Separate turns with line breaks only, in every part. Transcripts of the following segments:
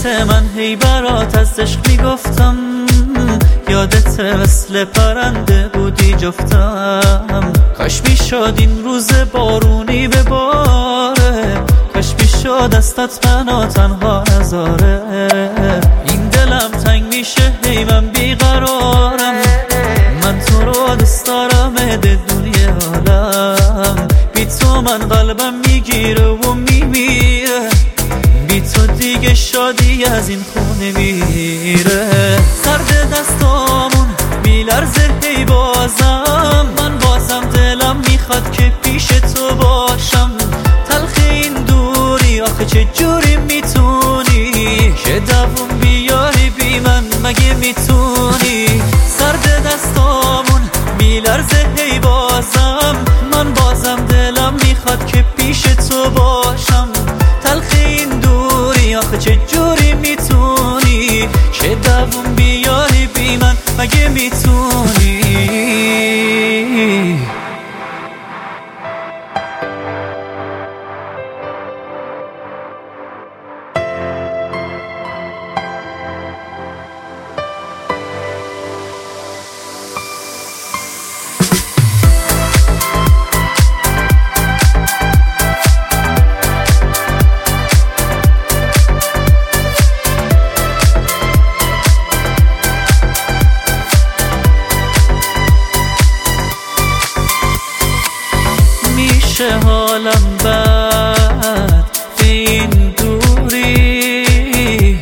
یادت من هی برات از عشق میگفتم، یادت مثل پرنده بودی جفتم. کاش میشد این روز بارونی بباره، کاش میشد دستت منو تنها نذاره. این دلم تنگ میشه هی من بیقرارم، من تو رو دوست دارم دنیای عالم. بی تو من قلبم میگیره و میمیره، بی تو دیگه شادی از این خونه میره. سرد دستامون میلرزه هی بازم، من بازم دلم میخواد که پیش تو باشم. تلخ این دوری آخه چه جوری میتونی که دووم بیاری بی من، مگه میتونی؟ سرد دستامون میلرزه هی بازم، من بازم دلم میخواد که پیش تو باشم. تلخ این دوری آخه چه جوری میتونی که دووم بیاری بی من، مگه میتونی؟ حالم بد به این دوری،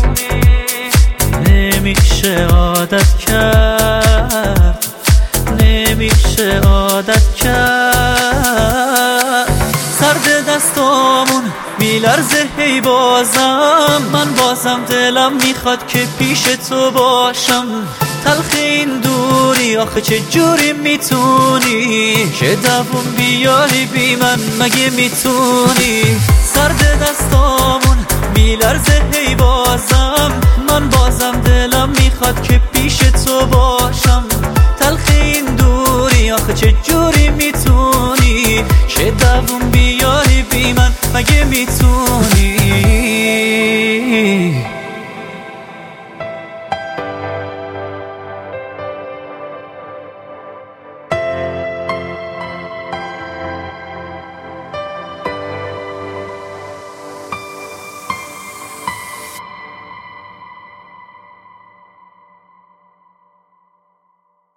نمیشه عادت کرد، نمیشه عادت کرد. سرد دستامون میلرزه هی بازم، من بازم دلم میخواد که پیش تو باشم. تلخ این دوری آخه چه جوری میتونی که دووم بیاری بی من، مگه میتونی؟ سرد دستامون میلرزه هی بازم، من بازم دلم میخواد که پیش تو باشم. تلخ این دوری آخه چه جوری میتونی